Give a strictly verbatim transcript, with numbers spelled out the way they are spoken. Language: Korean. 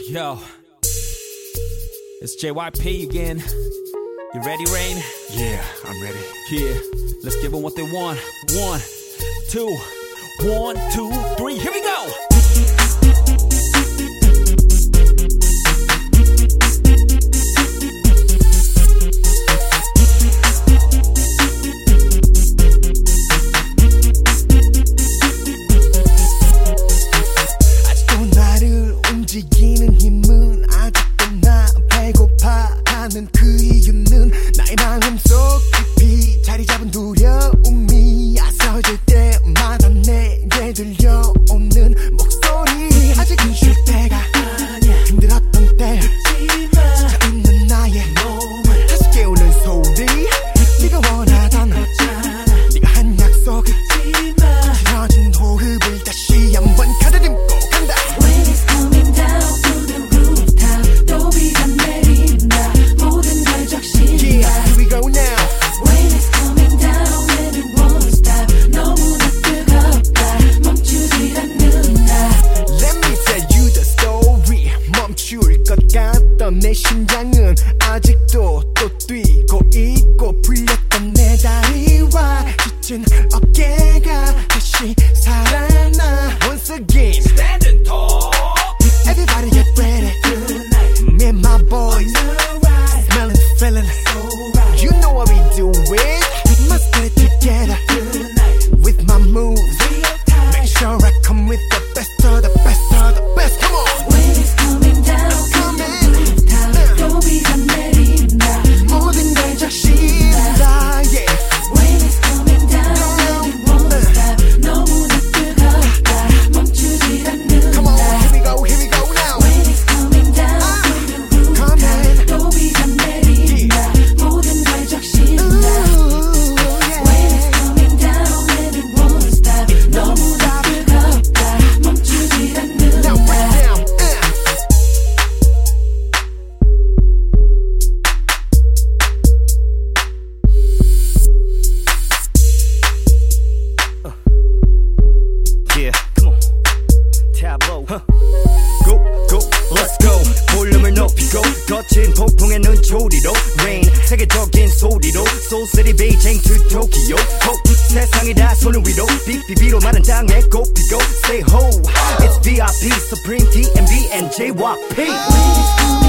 Yo, it's J Y P again. You ready, Rain? Yeah, I'm ready. Yeah, let's give them what they want. One, two, one, two, three. Here we go. 움직이는 힘은 아직도 나 배고파 하는 그 이유는 나의 마음속 깊이 자리 잡은 두려움이 앞서질 때마다 내게 들려오는 목소리. 아직은 쉴 때가 아니야. 힘들었던 때 지쳐 있는 나의 몸을 다시 깨우는 소리. 네가 원하던 네가 한 약속 길어진 호흡을 다시 한번 가다듬고 간다. 내 심장은 아직도 또 뛰고 있고 풀렸던 내 다리와 지친 어깨가 다시 살아나. Once again standing tall. Everybody get ready tonight. Me and my boys smelling, feeling so right. You know what we do it. Must get it together tonight. With my moves make sure I come with the best of the best of the best. Come on. When it's coming down, coming. 모든 걸 적신다. Yeah. When it's coming down, it won't stop. 너무나 뜨겁다. 멈추지 않는다. Come on, here we go, here we go now. When it's coming down, uh, 또 비가 내린다. 모든 걸 적신다. When it's coming down, it won't stop. 너무나 뜨겁다. 멈추지 않는다. Now break it down. Yeah, come on. Tableau. Huh. Go, go, let's go. 볼륨을 높이고 거친 폭풍의 눈초리로 Rain 세계적인 소리로 Soul City, Beijing to Tokyo. Hope 세상이 다 손을 위로 빅비비로 마른 땅에 꽃피고 Say ho, it's V I P, Supreme, T M B and J Y P. When it's coming